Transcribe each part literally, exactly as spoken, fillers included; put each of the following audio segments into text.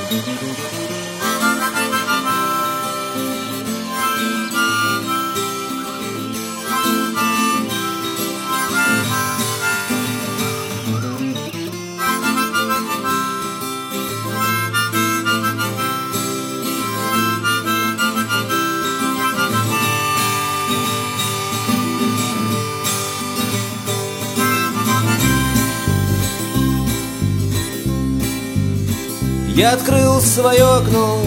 Я открыл свое окно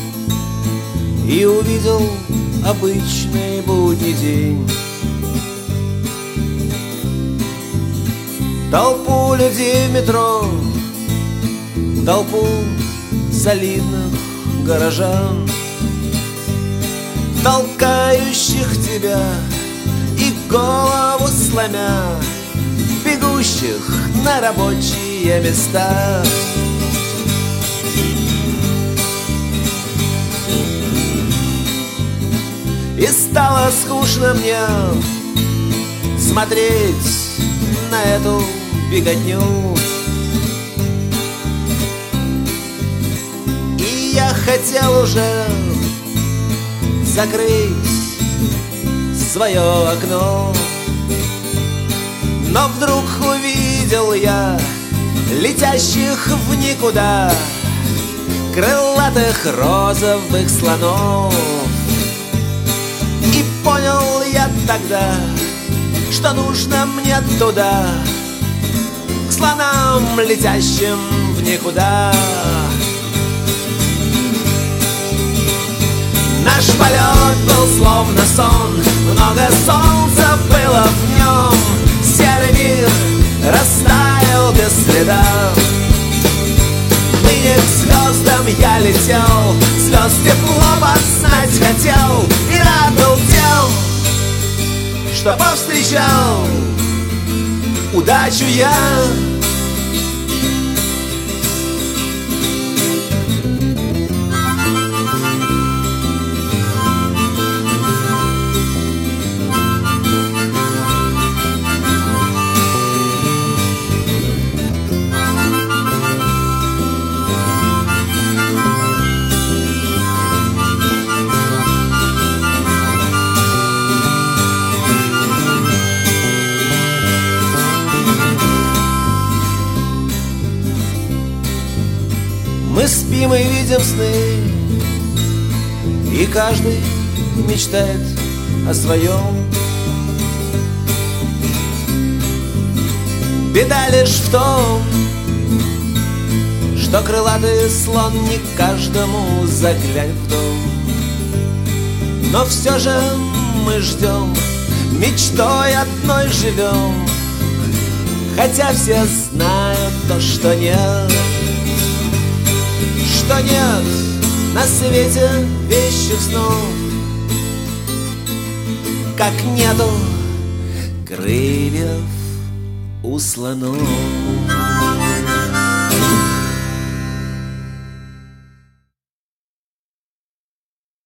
и увидел обычный будний день. Толпу людей в метро, толпу солидных горожан, толкающих тебя и голову сломя, бегущих на рабочие места. И стало скучно мне смотреть на эту беготню. И я хотел уже закрыть свое окно, но вдруг увидел я летящих в никуда крылатых розовых слонов. И понял я тогда, что нужно мне туда, к слонам, летящим в никуда. Наш полет был словно сон, много солнца было в нем, серый мир растаял без следа. Ныне к звездам я летел, звезд тепло познать хотел, и рад был тем, что повстречал удачу я. Мы спим и видим сны, и каждый мечтает о своем. Беда лишь в том, что крылатый слон не каждому заглянет в дом. Но все же мы ждем, мечтой одной живем, хотя все знают то, что нет, что нет на свете вещих снов, как нету крыльев у слонов.